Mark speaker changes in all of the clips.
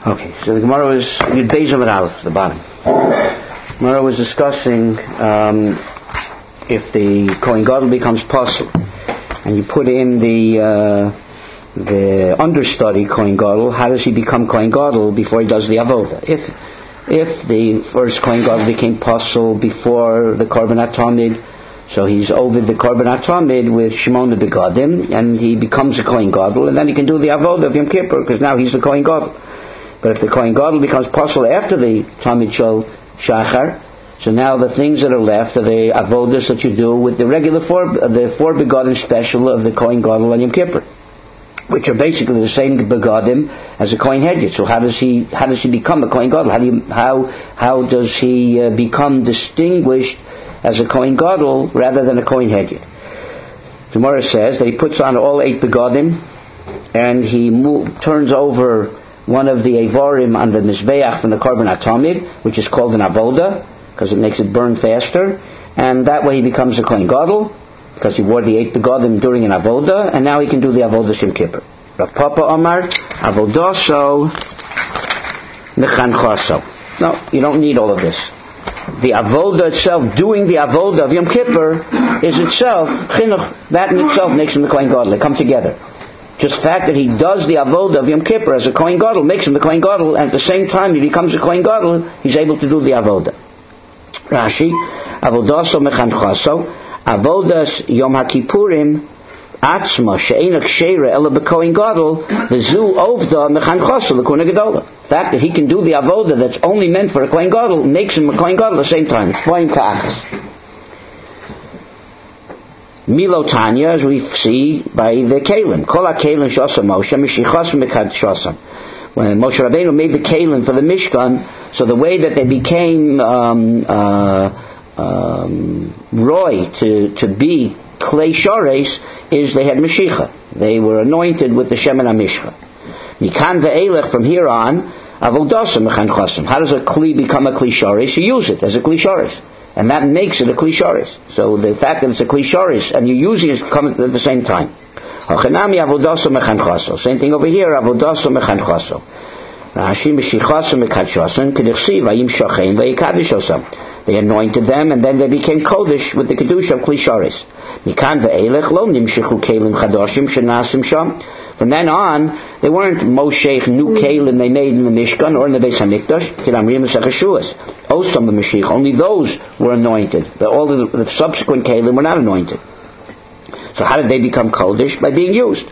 Speaker 1: Okay, so the Gemara was Yud Beis Amud Aleph, the bottom. Gemara was discussing if the Kohen Gadol becomes Pasul, and you put in the understudy Kohen Gadol, how does he become Kohen Gadol before he does the Avoda? If the first Kohen Gadol became Pasul before the Korban HaTamid, so he's over the Korban HaTamid with Shimon Begadim, and he becomes a Kohen Gadol, and then he can do the Avoda of Yom Kippur, because now he's the Kohen Gadol. But if the Kohen Gadol becomes Pasul after the Tamid Shel Shachar, so now the things that are left are the Avodas that you do with the regular four Begadim special of the Kohen Gadol on Yom Kippur, which are basically the same Begadim as a Kohen Hedyot. So how does he become a Kohen Gadol? How does he become distinguished as a Kohen Gadol rather than a Kohen Hedyot? The Gemara says that he puts on all 8 Begadim and he turns over one of the Evarim on the Mizbeach from the Korban HaTamid, which is called an Avoda, because it makes it burn faster, and that way he becomes a Kohen Gadol, because he wore the 8 Begadim during an Avoda, and now he can do the Avoda Yom Kippur. Rav Papa Omar, Avodaso Mechanchaso. No, you don't need all of this. The Avoda itself, doing the Avoda of Yom Kippur, is itself, Chinuch, that in itself makes him the Kohen Gadol. They come together. Just the fact that he does the Avoda of Yom Kippur as a Kohen Gadol makes him the Kohen Gadol, and at the same time he becomes a Kohen Gadol, he's able to do the Avoda. Rashi, Avodaso Mechanchaso, Avodas Yom HaKippurim, Atzma, She'ena Ksheira, Ela B'Kohen Gadol, V'zu Ovda Mechanchaso, L'Kohen Gedola. The fact that he can do the Avoda that's only meant for a Kohen Gadol makes him a Kohen Gadol at the same time. It's Foim Ka'achas. Milotanya, as we see by the Kalim. Kol HaKelim Shosam Moshe, Mishichos Mekad Shosam. When Moshe Rabbeinu made the Kalim for the Mishkan, so the way that they became Roy to be Klei Shores is they had Meshicha. They were anointed with the Shemen HaMishcha. Mikan ve'elech, from here on, Avodasa Mechan Chosim. How does a Kli become a Kli Shores? You use it as a Kli Shores. And that makes it a Kli Shores. So the fact that it's a Kli Shores and you're using it comes at the same time. Hachanami Avodaso Mechanchaso. Same thing over here, Avodaso Mechanchaso. Rashi Meshichaso Mekadshosam Kedichsi Vayim Shochein Vayikadishosam. They anointed them and then they became Kodesh with the Kedusha of Kli Shores. Mikan ve'elech lo nimshichu kelim chadoshim shenasim sham. From then on, they weren't Moshe new kelim they made in the Mishkan or in the Beis Hamikdash. Kilamrim Sechashuas. Osam the Mashiach. Only those were anointed. All the subsequent kelim were not anointed. So how did they become Kodesh? By being used.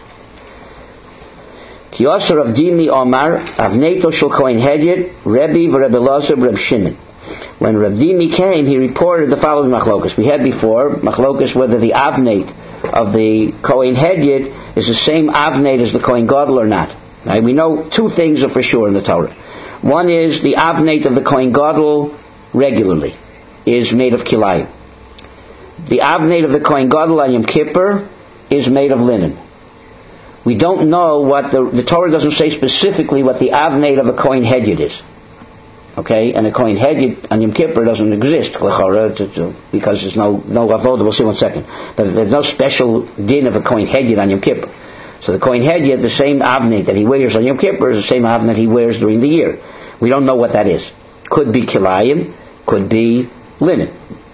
Speaker 1: Kiyosar of Dimi Omar Avneto Shel Kohen Hedyot Rebbe v'Rebbe Elazar v'Reb Shimon. When Rav Dimi came, he reported the following machlokas. We had before machlokas whether the avnate of the Kohen Hedyot is the same avnate as the Kohen Gadol or not. Right? We know 2 things are for sure in the Torah. One is the avnate of the Kohen Gadol regularly is made of kilayim. The avnate of the Kohen Gadol on Yom Kippur is made of linen. We don't know what the Torah doesn't say specifically what the avnate of a Kohen Hedyot is. Okay, and a Kohen Hedyot on Yom Kippur doesn't exist because there's no avoda. We'll see in 1 second. But there's no special din of a Kohen Hedyot on Yom Kippur. So the Kohen Hedyot, the same avnate that he wears on Yom Kippur is the same avnate he wears during the year. We don't know what that is. Could be kilayim, could be linen.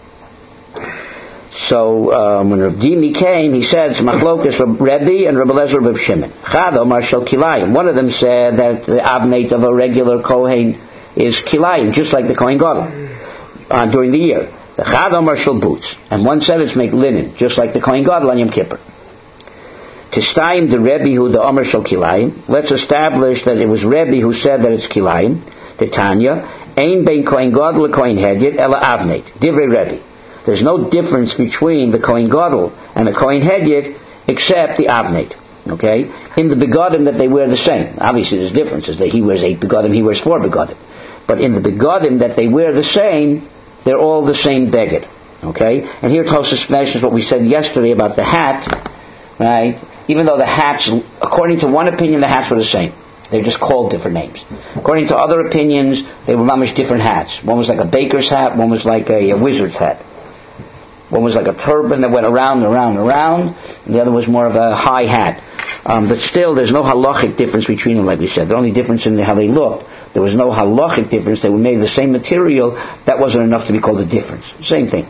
Speaker 1: So when Rav Dimi came, he said, "Machlokas Rebbe and Rebbe Elazar Reb Shimon." Chad Omar Shel Kilayim. One of them said that the avnate of a regular Kohen is kilayim, just like the Kohen Gadol during the year. The Chad Omar Shel Boots. And one said it's make linen, just like the Kohen Gadol on Yom Kippur. Tistayim the Rebbe who the Omar Shel Kilayim. Let's establish that it was Rebbe who said that it's kilayim. The Tanya, Ein bein Kohen Gadol Kohen Hedyot ela avnate. Divrei Rebbe. There's no difference between the Kohen Gadol and the Kohen Hedyot except the avnate. Okay? In the begadim that they wear the same. Obviously there's differences. That he wears 8 begadim, he wears 4 begadim. But in the begadim that they wear the same, they're all the same beged. Okay? And here Tosfos mentions what we said yesterday about the hat. Right? Even though the hats, according to one opinion, the hats were the same. They were just called different names. According to other opinions, they were mamish different hats. One was like a baker's hat, one was like a wizard's hat. One was like a turban that went around and around and around, and the other was more of a high hat. But still, there's no halachic difference between them, like we said. The only difference in how they looked. There was no halachic difference. They were made of the same material. That wasn't enough to be called a difference. Same thing.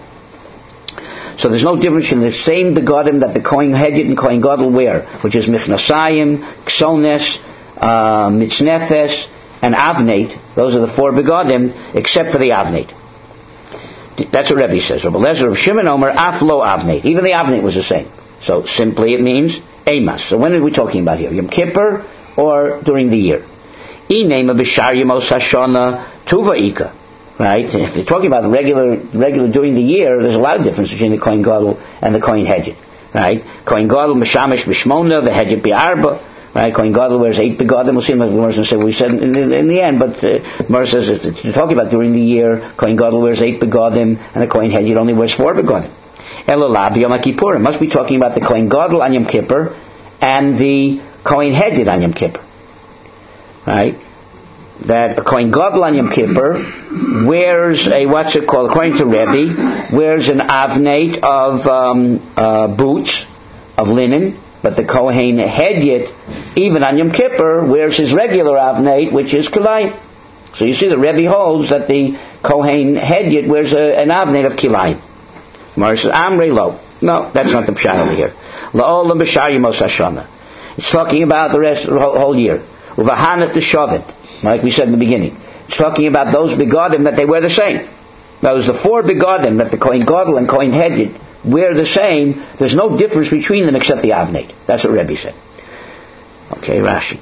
Speaker 1: So there's no difference in the same begodim that the Kohen Hedyot and Kohen Gadol wear, which is Michnasayim, Ksones, Mitznethes, and Avnate. Those are the 4 begodim, except for the Avnate. That's what Rebbe says. Rabbi Lezer of Shimon Omer, Aflo Avnate. Even the Avnate was the same. So simply it means Amos. So when are we talking about here? Yom Kippur or during the year? Inema b'shar Yemos Hashana Tuva Ika. Right? If you're talking about regular during the year, there's a lot of difference between the Kohen Gadol and the Kohen Hedyot. Right? Kohen Gadol Meshamish B'Shmona, the Hedyot B'Arba. Right? Kohen Gadol wears 8 begodim. We'll see what Gemara says. We said in the end, but Gemara says if you're talking about during the year, Kohen Gadol wears 8 begodim, and the Kohen Hedyot only wears 4 begodim. Elalab Yom Kippur. Must be talking about the Kohen Gadol on Yom Kippur and the Kohen Hedyot on Yom Kippur. Right? That a Kohen Gadol on Yom Kippur wears according to Rebbe, wears an avnate of boots of linen, but the Kohen Hedyot, even on Yom Kippur, wears his regular avnate, which is kilayim. So you see, the Rebbe holds that the Kohen Hedyot wears an avnate of kilayim. Gemara says, Amrei lo. No, that's not the pshat over here. La'olam b'shar Yemos Hashana. It's talking about the rest of the whole year. Uvahanat t'shavet. Like we said in the beginning. It's talking about those begodim that they wear the same. Those the 4 begodim that the Kohen Gadol and Kohen Hedyot wear the same. There's no difference between them except the avnate. That's what Rebbe said. Okay, Rashi.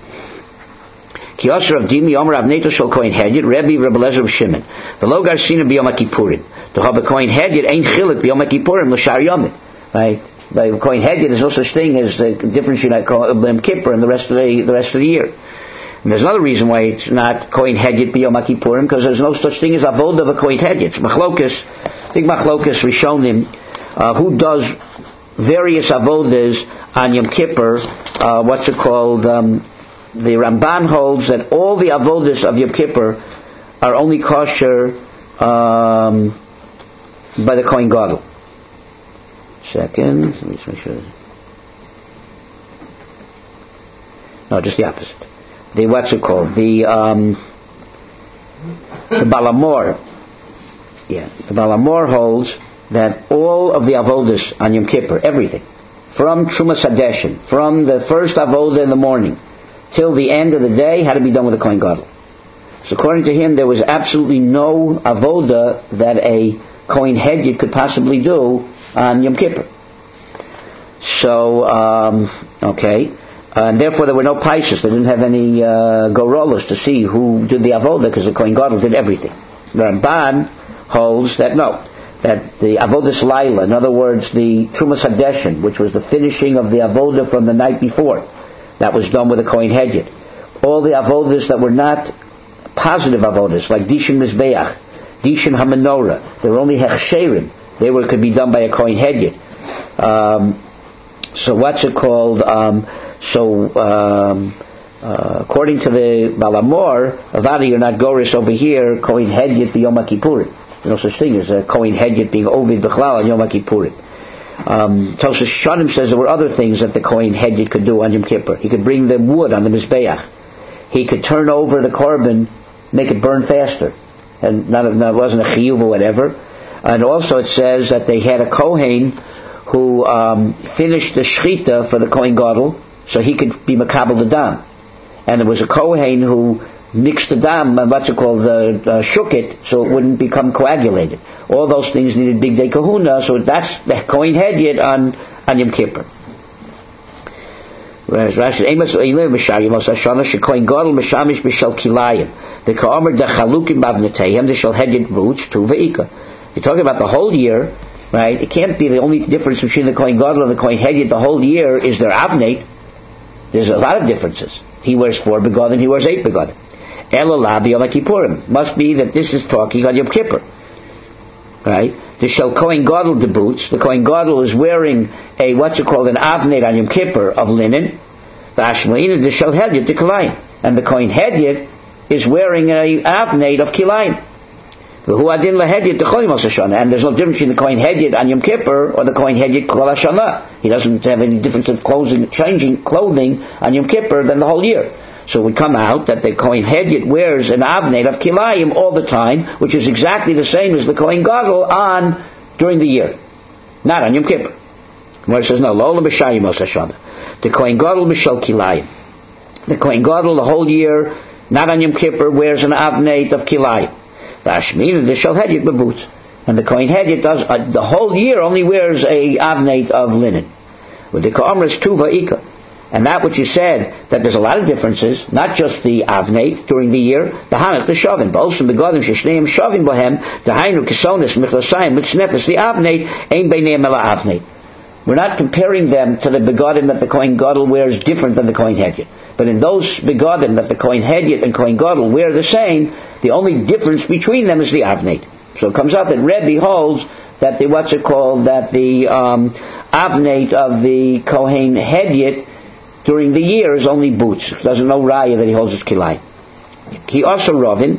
Speaker 1: Ki Yosher of Dimi Omer Avneto Shel Kohen Hedyot Rebbe Lezer of Shimon. The Lo Garsina B'Yom Kippurim. To have a Kohen Hedyot ain't chilik B'Yom Kippurim L'Shar Yomim. Right? By Kohen Hedyot, there's no such thing as the difference between Yom Kippur and the rest of the year. And there's another reason why it's not Kohen Hedyot B'Yom Kippurim, because there's no such thing as avodah of a Kohen Hedyot. Machlokas, big Machlokas Rishonim, who does various avodas on Yom Kippur, the Ramban holds that all the avodas of Yom Kippur are only kosher by the Kohen Gadol. Second, let me just make sure. No, just the opposite. The Balamor. Yeah, the Balamor holds that all of the avodas on Yom Kippur, everything, from Trumas Hadeshin, from the first avodah in the morning till the end of the day, had to be done with a Kohen Gadol. So according to him, there was absolutely no avodah that a Kohen Hedyot could possibly do on Yom Kippur. So, and therefore there were no paishas. They didn't have any gorolos to see who did the avodah, because the Kohen Gadol did everything. The Ramban holds that that the avodas laila, in other words, the Trumas Hadeshin, which was the finishing of the avodah from the night before, that was done with a Kohen Hedyot. All the avodas that were not positive avodas, like Dishin Mizbeach, Dishin HaMenorah, they were only hechsherim. Could be done by a Kohen Hedyot. According to the Balamor, Avadi, you're not Goris over here, Kohen Hedyot B'Yom Kippurim. There's no such thing as a Kohen Hedyot being Ovid B'Chlal on Yom Kippurim. Tosfos Shanim says there were other things that the Kohen Hedyot could do on Yom Kippur. He could bring the wood on the Mizbeach. He could turn over the korban, make it burn faster. And it wasn't a chiyuv or whatever. And also it says that they had a Kohen who finished the shchita for the Kohen Gadol, so he could be makabel the dam. And there was a Kohen who mixed the dam, shook it, so it wouldn't become coagulated. All those things needed big day kahuna, so that's the Kohen Hedyot on Yom Kippur. Whereas Rashi, Amos Eilim Mishar Yemos Hashana Shekohen Gadol Mishamish B'Shel Kilayim. The Ka'omer Dechalukim Bavnetayim the Shel Hedyot Boots Tu Ve'ika. You're talking about the whole year, right? It can't be the only difference between the Kohen Gadol and the Kohen Hedyot the whole year is their avnate. There's a lot of differences. He wears 4 begodim, he wears 8 begodim. Elalab Yom Kippurim. Must be that this is talking on Yom Kippur. Right? The Shel Kohen Gadol the boots. The Kohen Gadol is wearing an avnate on Yom Kippur of linen. The Ashmain the Shel Hedyot the Kilayim. And the Kohen Hedyot is wearing an avnate of Kilayim. And there's no difference between the Kohen Hedyot on Yom Kippur or the Kohen Hedyot Kol HaShanah. He doesn't have any difference of changing clothing on Yom Kippur than the whole year. So it would come out that the Kohen Hedyot wears an avnei of kilayim all the time, which is exactly the same as the Kohen Gadol during the year, not on Yom Kippur. Where it says no, lo b'shayim Mos HaShanah. The Kohen Gadol b'shel kilayim. The Kohen Gadol the whole year, not on Yom Kippur, wears an avnei of kilayim. And the Shel Hedyot beboots. And the Kohen Hedyot does the whole year only wears a avnei of linen. With the Ka'amras Tuva Ika. And that which you said, that there's a lot of differences, not just the avnei during the year, the Hanach, the Shavim, but also begodim sheshneim Shavim bohem, the Hainu Kisonis, Michlosayim, Mitznefes, the avnei, ein beineim ela avnei. We're not comparing them to the begodim that the Kohen Gadol wears different than the Kohen Hedyot. But in those begodim that the Kohen Hedyot and Kohen Gadol wear the same, the only difference between them is the avnei. So it comes out that Rebbe holds that the avnei of the Kohen Hedyot during the year is only boots. There's no raya that he holds his kilayim. Ki also Ravin.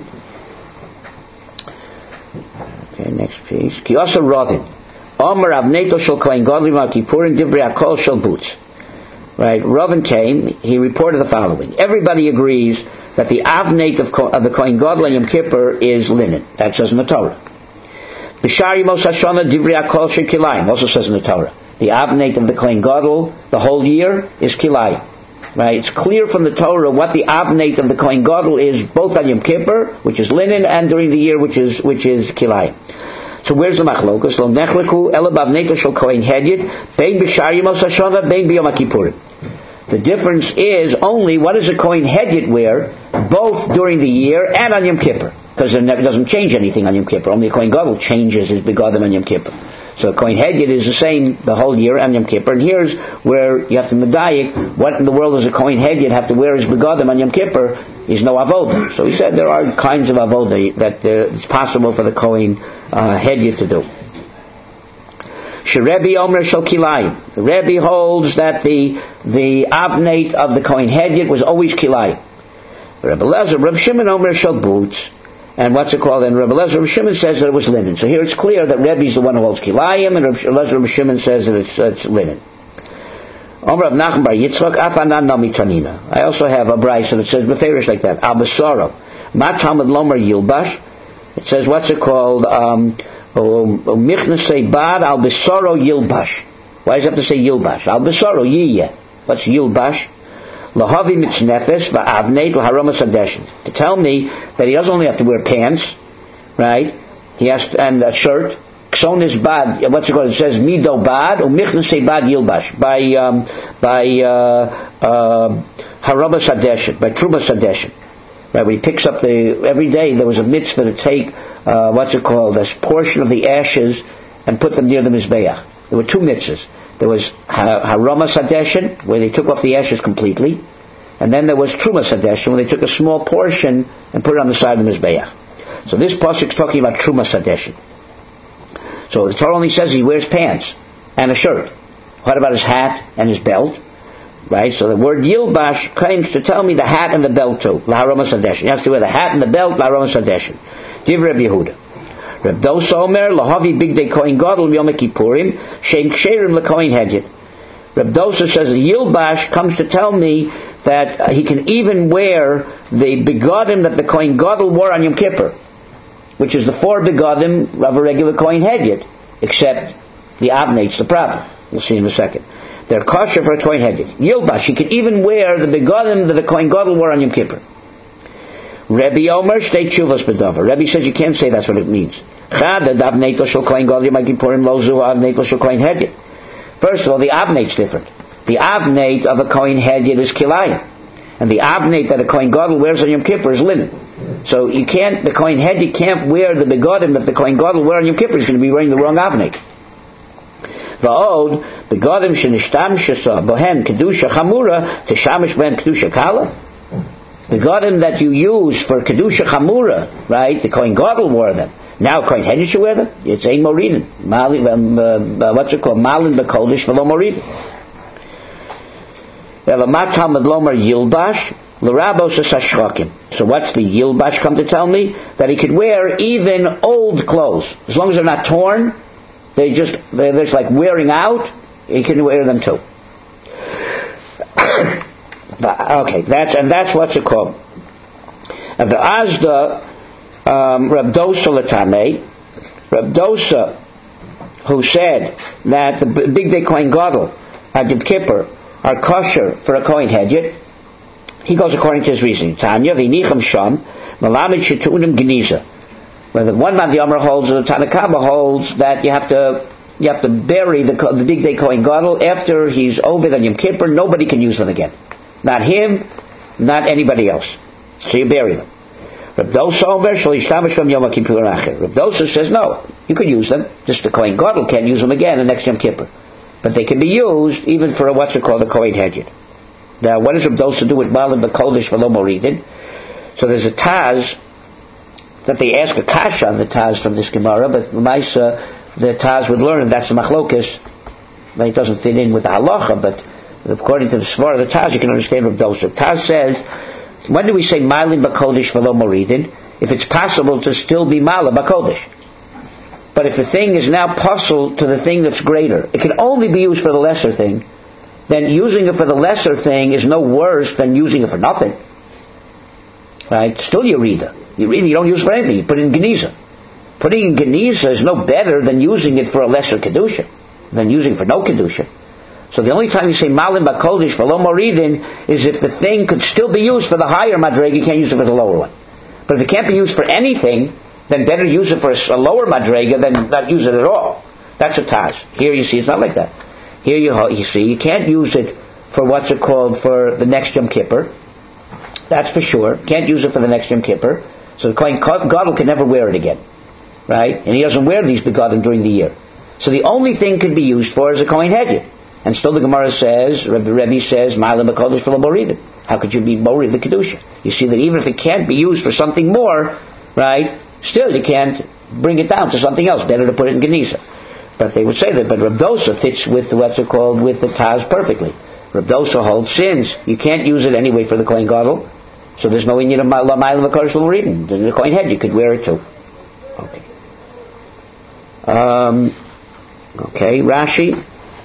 Speaker 1: Okay, next piece. Ki also Ravin. Omer avneito shel Kohen Gadol Yom Kippurim divrei hakol shel boots. Right, Ravin came, he reported the following. Everybody agrees that the avnei of the Kohen Gadol Yom Kippur is linen. That says in the Torah. B'shari Mos HaShanah divrei hakol shel kilayim also says in the Torah. The avnei of the Kohen Gadol the whole year is kilayim. Right, it's clear from the Torah what the avnei of the Kohen Gadol is both on Yom Kippur, which is linen, and during the year, which is kilayim. So where's the machlokus? Lo nechleku ela bavneito shel Kohen Hedyot bein b'shari Mos HaShanah bein b'Yom Kippurim. The difference is only what does a Kohen Hedyot wear both during the year and on Yom Kippur, because it doesn't change anything on Yom Kippur. Only a Kohen Gadol changes his begodim on Yom Kippur. So Kohen Hedyot is the same the whole year on Yom Kippur. And here's where you have to medayik. What in the world does a Kohen Hedyot have to wear his begodim on Yom Kippur? Is no avodah. So he said there are kinds of avodah that it's possible for the Kohen Hedyot to do. Sherebi Omer Shel Kilayim. The Rebbe holds that the avnei of the Kohen Hedyot was always kilayim. Rebbe Lezer, Reb Shimon Omer Shel boots. And what's it called? And Rebbe Lezer, Reb Shimon says that it was linen. So here it's clear that Rebbe is the one who holds kilayim, and Rebbe Lezer, Reb Shimon says that it's linen. Omer Rav Nachman bar Yitzchak Afanan Nami Tanina. I also have a brayso that says beferish like that. Al Besoro Ma Talmud Lomer Yilbash. It says what's it called? Michnasei Bad Al Besoro Yilbash. Why does it have to say Yilbash? Al Besoro Yiyeh. What's Yilbash? Lahavi Mitznefes Va'avnei L'Haromas Hadeshin. To tell me that he doesn't only have to wear pants, right? He has to, and a shirt. Kson is bad. What's it called? It says Mido Bad or Michnasei Bad Yilbash by Haromas Hadeshin, by Trumas Hadeshin. Right, when he picks up every day there was a mitzvah to take this portion of the ashes and put them near the Mizbeach. There were two mitzvahs. There was Haromas Hadeshin, where they took off the ashes completely, and then there was Trumas Hadeshin, where they took a small portion and put it on the side of the Mizbeach. So this pasuk is talking about Trumas Hadeshin. So the Torah only says he wears pants and a shirt. What about his hat and his belt? Right, so the word Yilbash claims to tell me the hat and the belt too. L'Haromas Hadeshin. He has to wear the hat and the belt, L'Haromas Hadeshin. Div Reb Yehuda. Reb Dosa Omer, Lahavi Bigdei Kohen Gadol Yom Kippurim, Shein Ksherim LeKohen Hedyot. Reb Dosa says the Yilbash comes to tell me that he can even wear the begodim that the Kohen Gadol wore on Yom Kippur, which is the 4 begodim of a regular Kohen Hedyot, except the avnei's the problem. We'll see in a second. They're kosher for a Kohen Hedyot. Yilbash, he can even wear the begodim that the Kohen Gadol wore on Yom Kippur. Rebbe Omer, state Shuvas Bedover. Rebbe says you can't say that's what it means. First of all, the avneit's different. The avneit of a Kohen Hedyot is kilayim, and the avneit that a Kohen Gadol wears on Yom Kippur is linen. So the Kohen Hedyot can't wear the begodim that the Kohen Gadol wear on Yom Kippur. He's going to be wearing the wrong avneit. Va'od begodim shenishtamshasa bohen kedusha chamura teshamish bohen kedusha kala. The begodim that you use for kedusha chamura, right? The Kohen Gadol wore them. Now Kohen Hedyot should wear them. It's ein moridin. What's it called? Malin bekodesh v'lo moridin. Elamat Talmud Lomer Yilbash L'rabos hashchokim. So what's the Yilbash come to tell me? That he could wear even old clothes. As long as they're not torn, they're just like wearing out, he can wear them too. Okay, that's what's it called. The Azda, Reb Dosa Latame, Reb Dosa, who said that the Big Day Kohen Gadol at Yom Kippur are kosher for a Kohen Hedjit, he goes according to his reasoning. Tanya v'nicham sham malamid shetunim geniza. Where the one man the Amar holds, or the Tanakama holds, that you have to bury the Big Day Kohen Gadol after he's over on Yom Kippur. Nobody can use them again. Not him, not anybody else. So you bury them. Reb Dosa says no, you could use them. Just the Kohen Gadol can't use them again the next Yom Kippur, but they can be used even for what's called a Kohen Hedjit. Now, what does Reb Dosa do with Malim B'Kodesh V'lo Moridin? So there's a Taz that they ask a kasha on the Taz from this Gemara, but the Taz would learn, and that's the Machlokas. It doesn't fit in with the Halacha, but according to the Svara of the Taz, you can understand Reb Dosa. Taz says, when do we say Malim B'Kodesh V'lo Moridin? If it's possible to still be Malim B'Kodesh. But if the thing is now puzzled to the thing that's greater, it can only be used for the lesser thing, then using it for the lesser thing is no worse than using it for nothing. Right? Still Yerida. You don't use it for anything. You put it in Geniza. Putting in Geniza is no better than using it for a lesser Kedusha, than using it for no Kedusha. So the only time you say Malim B'Kodesh V'lo Moridin is if the thing could still be used for the higher Madrega, you can't use it for the lower one. But if it can't be used for anything, then better use it for a lower Madrega than not use it at all. That's a Taz. Here you see it's not like that. Here you see you can't use it for what's it called for the next Yom Kippur. That's for sure. Can't use it for the next Yom Kippur. So the Kohen Gadol can never wear it again. Right? And he doesn't wear these begotten during the year. So the only thing could be used for is a Kohen Hedjit. And still the Gemara says, Rebbe says, Malim B'Kodesh V'lo Moridin. How could you be Morid the Kedusha? You see that even if it can't be used for something more, right, still you can't bring it down to something else. Better to put it in Geniza. But they would say that, but Reb Dosa fits with what's it called, with the Taz perfectly. Reb Dosa holds sins. You can't use it anyway for the Kohen Gadol. So there's no Inyan of Malim B'Kodesh V'lo Moridin. The Kohen Hedjit, you could wear it too. Okay. Rashi.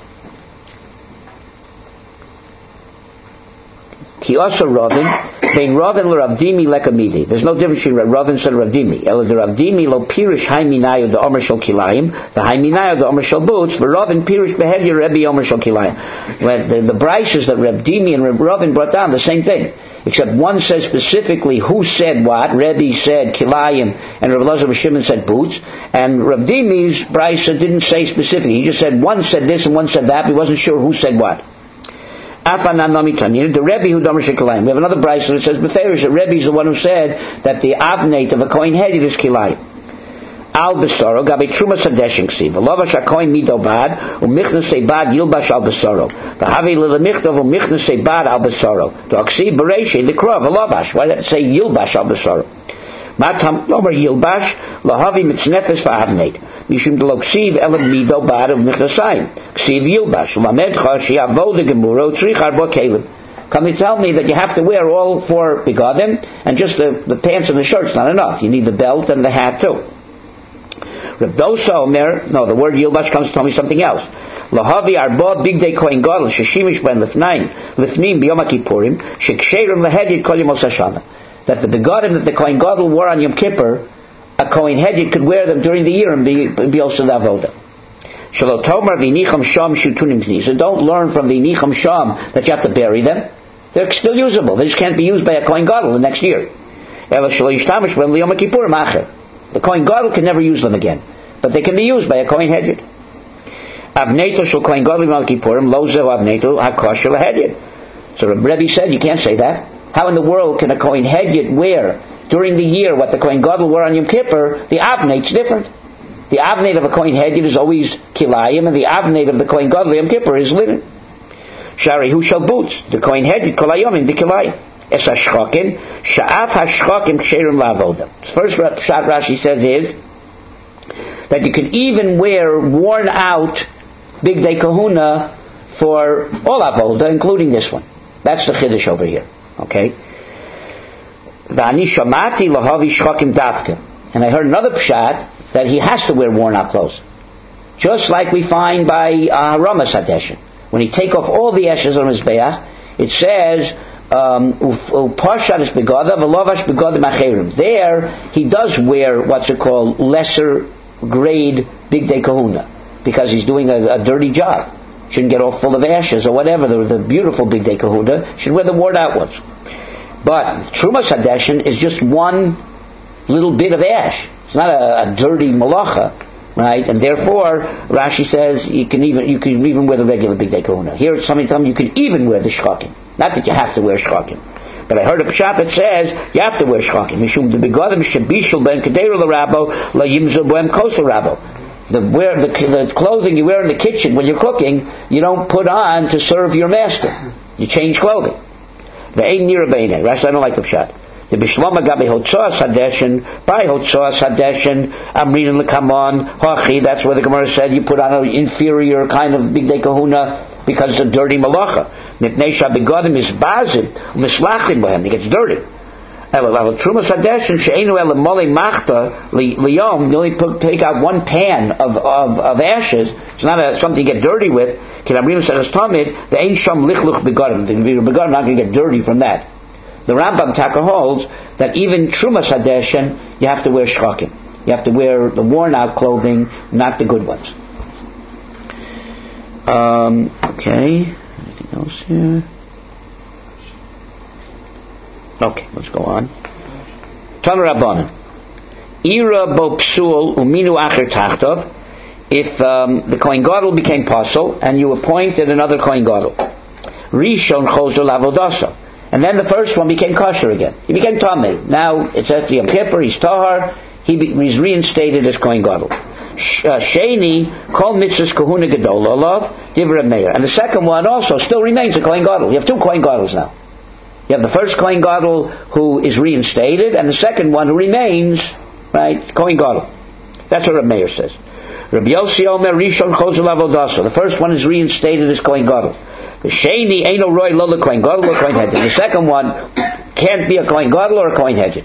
Speaker 1: Ki also Ravin, bein Ravin l'Ravdimi lekamidi. There's no difference between Ravin and Ravdimi. Ela the Ravdimi lo pirish ha'iminayu the Omer shel Kilayim, the ha'iminayu the Omer shel Boots, the Ravin pirish behavior Rebbe Omer shel Kilayim. The Brises that Ravdimi and Ravin brought down, the same thing. Except one says specifically who said what. Rebbe said Kilayim, and Rav Elazar Shimon said Boots. And Ravdimi's Brisa didn't say specifically. He just said one said this and one said that, but he wasn't sure who said what. The Rebbe who Domer Shekalayim. We have another Brisa that says Beferish that Rebbe is the one who said that the avnate of a Kohen Hedjit is Kilayim. Al Besoro gabe Truma Sadeshing Siv. Lovash HaKohen Mido Bad U'Michnas Bad Yilbash Al Besoro. V'Havi L'Michtav U'Michnas Bad Al Besoro. To Aksi Bereshi the Krov Lovash. Why did it say Yilbash Al Besoro? Matam Lomer Yilbash Lahavi Mitznefes V'Avnate. Mishum de lo ksiv elam mido bad of michnasayim. Ksiv yilbash. Lamed chashi avo de gemuro trich arbo kelim. Come to tell me that you have to wear all four begodim, and just the pants and the shirt's not enough. You need the belt and the hat too. Reb Dosa Omer, no, the word yilbash comes to tell me something else. Lahavi arbo big day kohen gadol sheshimish ben lifnaim biyom kippurim sheksherim lehedit kol yom Hashana. That the begodim that the kohen gadol wore on Yom Kippur, a Kohen Hedjit could wear them during the year and be also the avoda. Shelo tomar v'nicham sham shutunim tni. So don't learn from the nicham sham that you have to bury them. They're still usable. They just can't be used by a Kohen Gadol the next year. The Kohen Gadol can never use them again, but they can be used by a Kohen Hedjit. Avneto shel Kohen Gadol Yom Kippurim lo zeh avneto hakosher lahedjit. So Rebbe said you can't say that. How in the world can a Kohen Hedjit wear during the year what the Kohen Gadol wore on Yom Kippur? The avnate's different. The avnate of a Kohen Hedjit is always kilayim, and the avnate of the Kohen Gadol Yom Kippur is linen. Shari hu shel boots. The Kohen Hedjit kolayom in the kilayim. Es hashchokim sha'af hashchokim ksherim la'avoda. First shot Rashi says is that you can even wear worn out Big Day Kahuna for all avoda, including this one. That's the chiddush over here. Okay. V'ani shamati lahavi shchakim dafka. And I heard another pshat that he has to wear worn out clothes. Just like we find by Haramas Hadeshin. When he take off all the ashes on his Mizbeach, it says, there, he does wear what's it called, lesser grade Bigdei Kahuna, because he's doing a dirty job. Shouldn't get all full of ashes or whatever. The beautiful Bigdei Kahuna should wear the worn out ones. But Trumas Hadeshin is just one little bit of ash. It's not a dirty malacha, right? And therefore, Rashi says you can even wear the regular Bigdei Kahuna. Here, it's something telling you can even wear the shchakim. Not that you have to wear shchakim. But I heard a pshat that says you have to wear shchakim. Mishum the begodim shebishul ben kaderu l'rabo la yimzu ben kosa rabo. The clothing you wear in the kitchen when you're cooking, you don't put on to serve your master. You change clothing. The ein nira beinei. Rashi, I don't like the pshat. The bishlama gabi hotzoas hadeshin, by hotzoas hadeshin, amrin l'kamon hachi. That's where the Gemara said you put on an inferior kind of bigdei kahuna because it's a dirty malacha. Nipnei shabegodim is bazim mislachim bohem. It gets dirty. Trumas hadeshin she'enu el mole machta liyom. You only take out one pan of ashes. It's not something you get dirty with. The ein sham lichluch begodim. The begodim not going to get dirty from that. The Rambam Taka holds that even Trumas Hadeshin, you have to wear shchakim. You have to wear the worn out clothing, not the good ones. Okay. Anything else here? Okay, let's go on. Tana Rabbanan. Ira bo psul uminu acher tachtov. If the Kohen Gadol became pasul and you appointed another Kohen Gadol, Rishon chozer lavodasa. And then the first one became kosher again. He became Tameh. Now it's after Yom Kippur, he's Tahar, he's reinstated as Kohen Gadol. Sheni, Kol Mitzvahs Kahuna Gadol Olav, Divrei Meir. And the second one also still remains a Kohen Gadol. You have two Kohen Gadols now. You have the first Kohen Gadol who is reinstated, and the second one who remains, right, Kohen Gadol. That's what Reb Meir says. Rabbi Yossi Omer Rishon Chozer Lavodasa. The first one is reinstated as Kohen Gadol. The Sheni Eino Roy Lola Kohen Gadol or Kohen Hedjed. The second one can't be a Kohen Gadol or a Kohen Hedjed.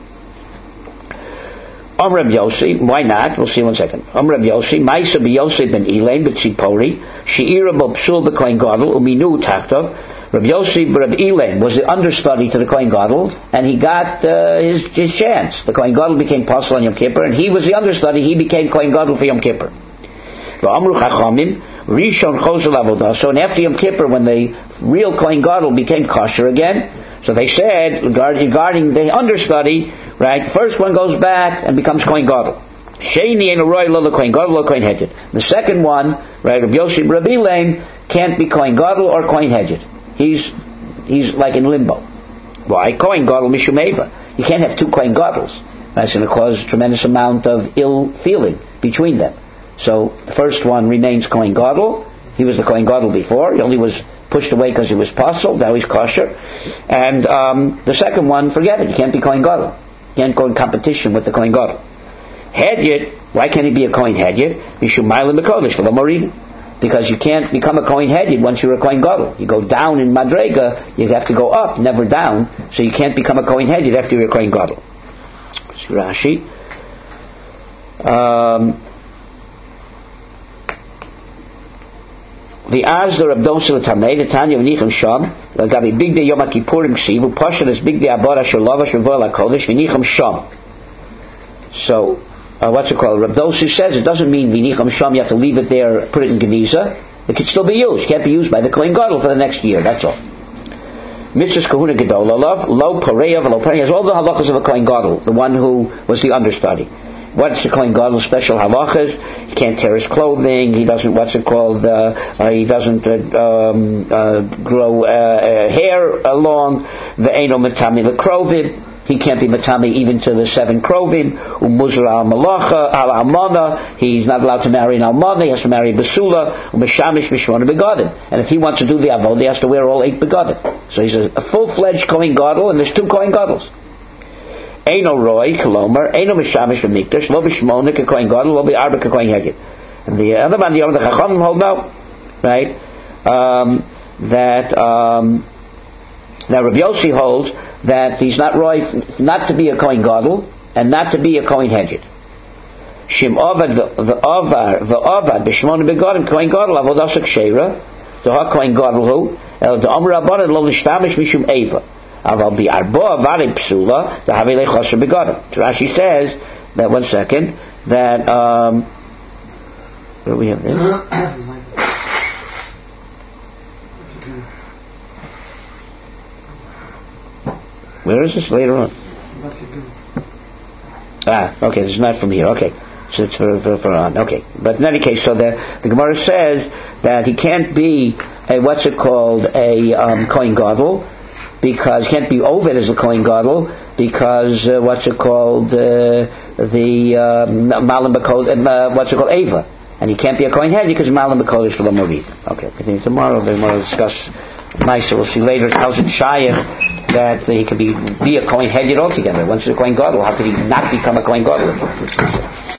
Speaker 1: Reb Yossi, why not? We'll see in 1 second. Reb Yossi, Maisa B'Yossi ben Elaine b'Tzipori, She'ira b'Psul b'Kohen Gadol uminu tachtov. Reb Yossi Reb Elaine was the understudy to the Kohen Gadol, and he got his chance. The Kohen Gadol became pasul on Yom Kippur, and he was the understudy. He became Kohen Gadol for Yom Kippur. V'amru Chachamim Rishon Chozer Lavodah. So after Yom Kippur, when the real Kohen Gadol became kosher again, so they said regarding the understudy, right? The first one goes back and becomes Kohen Gadol. Sheni and Roy Lola Kohen Gadol or Kohen Hedjed. The second one, right? Rabbi Yossi Reb Elaine can't be Kohen Gadol or Kohen Hedjed. He's like in limbo. Why? Kohen Gadol Mishum Eva. You can't have two Kohen Gadols. That's going to cause a tremendous amount of ill feeling between them. So the first one remains Kohen Gadol. He was the Kohen Gadol before. He only was pushed away because he was pasul. Now he's kosher. And the second one, forget it. You can't be Kohen Gadol. You can't go in competition with the Kohen Gadol. Hedjed, why can't he be a Kohen Hedjed? Mishum Ma'alim B'Kodesh for the Morim. Because you can't become a Kohen Hedjed once you're a Kohen Gadol. You go down in Madrega, you have to go up, never down. So you can't become a Kohen Hedjed after you're a Kohen Gadol. See Rashi. The Azda Reb Dosa L'Tamei, the Tanya of Nichem Sham, Gabi Big Day Yom HaKippurim Ksiv, Upashan is Big Day Abara Shalovash Revoil HaKodesh, V'Nichem Sham. So, what's it called? Reb Dosa says it doesn't mean V'Nichem Sham, you have to leave it there, put it in Geniza. It can still be used. It can't be used by the Kohen Gadol for the next year, that's all. Mitzvahs Kahuna Gedol Olav, Lo Pareya, Lo Pareya, has all the halachas of a Kohen Gadol, the one who was the understudy. What's the Kohen Gadol's special halachas? He can't tear his clothing. He doesn't. He doesn't grow hair long. The Eino Matami Lekrovim. He can't be Matami even to the 7 Krovim. Umuzra al Malacha al Almana. He's not allowed to marry an Almana. He has to marry a Basula. Umeshamish Mishmona Begadim. And if he wants to do the Avod, he has to wear all 8 Begadim. So he's a full-fledged Kohen Gadol, and there's 2 Kohen Gadols. Eino Roy, Kolomer, Eino Mishamish V'Mikdash, Lo B'Shmona K'Kohen Gadol, Lo B'Arba K'Kohen Hedjed. And the other one, the Chachamim hold out, right? That Rabbi Yossi holds that he's not right, not to be a Kohen Gadol and not to be a Kohen Hedged. Shim Ovad v'Ovad b'Shmona begodim Kohen Gadol avodas ksheira the ha Kohen Gadol hu el the Amar Rabbanan lo nishtamish mishum eva aval bi arba avare psula the havilei chosher begodim. Rashi says that that what do we have there? Where is this later on? Okay, this is not from here. Okay, so it's for on. Okay, but in any case, so the Gemara says that he can't be a Kohen Gadol, because he can't be Oved as a Kohen Gadol, because the Malam B'Kol Eva, and he can't be a Kohen Hedged because Malam B'Kol is Shalom Aviv. Okay, we'll continue tomorrow. Then we'll discuss. Nice. We'll see later how it Shayach that he could be a Kohen Hedged altogether. Once he's a Kohen Gadol, how could he not become a Kohen Gadol?